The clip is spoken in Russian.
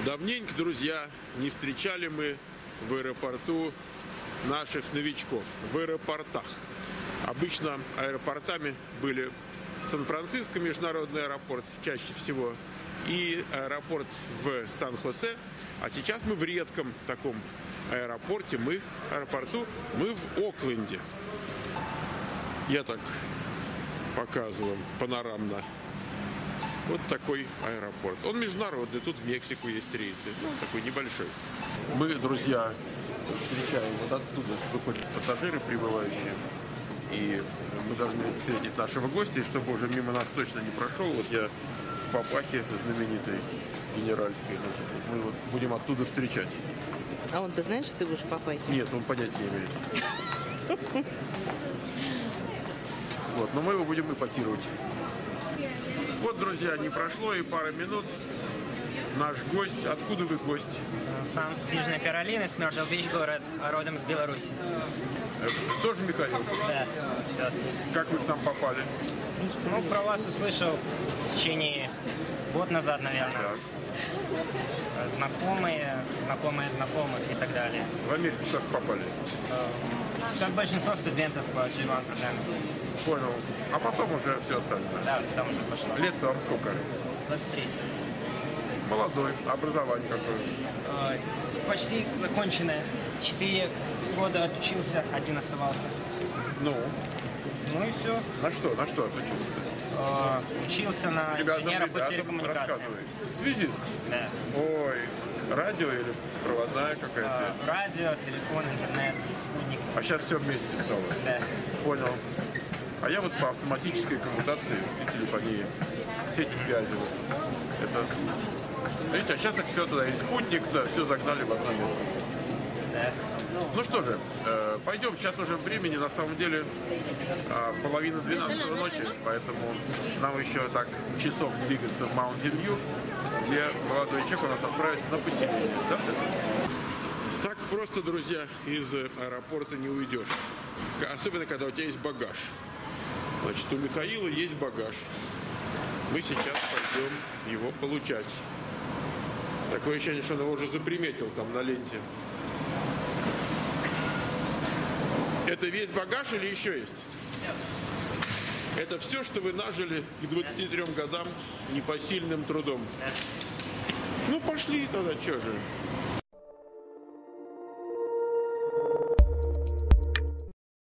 Давненько, друзья, не встречали мы в аэропорту наших новичков, в аэропортах. Обычно аэропортами были Сан-Франциско, международный аэропорт, чаще всего, и аэропорт в Сан-Хосе. А сейчас мы в редком таком аэропорту, мы в Окленде. Я так показываю панорамно. Вот такой аэропорт. Он международный, тут в Мексику есть рейсы. Ну, такой небольшой. Мы, друзья, встречаем вот оттуда выходят пассажиры прибывающие. И мы должны встретить нашего гостя, и чтобы уже мимо нас точно не прошел. Вот я в папахе знаменитой генеральской. Мы вот будем оттуда встречать. А он-то знает, что ты будешь в папахе? Нет, он понять не имеет. Вот, но мы его будем эпатировать. Вот, друзья, не прошло и пара минут. Наш гость. Откуда вы гость? Сам с Южной Каролины, с Мёртл-Бич город, родом с Беларуси. Тоже Михаил? Да, здравствуйте. Как вы к нам попали? Ну, про вас услышал в течение год назад, наверное. Так. Знакомые знакомых и так далее. В Америку как попали? Как большинство студентов по G1 программе. Понял. А потом уже все остальное. Да, там уже пошло. Лет-то вам сколько? 23. Молодой. Образование какое? Почти законченное. 4 года отучился, 1 оставался. Ну Ну и все. На что отучился? Учился на инженера по телекоммуникациям. Рассказывай. Связист? Да. Ой, радио или проводная какая связь? Радио, телефон, интернет, спутник. А сейчас все вместе стало? Да. Понял. А я вот по автоматической коммутации и телефонии, сети связи. Вот. Это... Видите, а сейчас так все туда, и спутник, да, все загнали в одно место. Да. Ну что же, пойдем, сейчас уже времени, на самом деле, половина 12 ночи, поэтому нам еще так часов двигаться в Маунтин-Вью, где молодой человек у нас отправится на поселение. Да, так просто, друзья, из аэропорта не уйдешь. Особенно, когда у тебя есть багаж. Значит, у Михаила есть багаж. Мы сейчас пойдем его получать. Такое ощущение, что он его уже заприметил там на ленте. Это весь багаж или еще есть? Это все, что вы нажили к 23 годам непосильным трудом. Ну, пошли тогда, что же.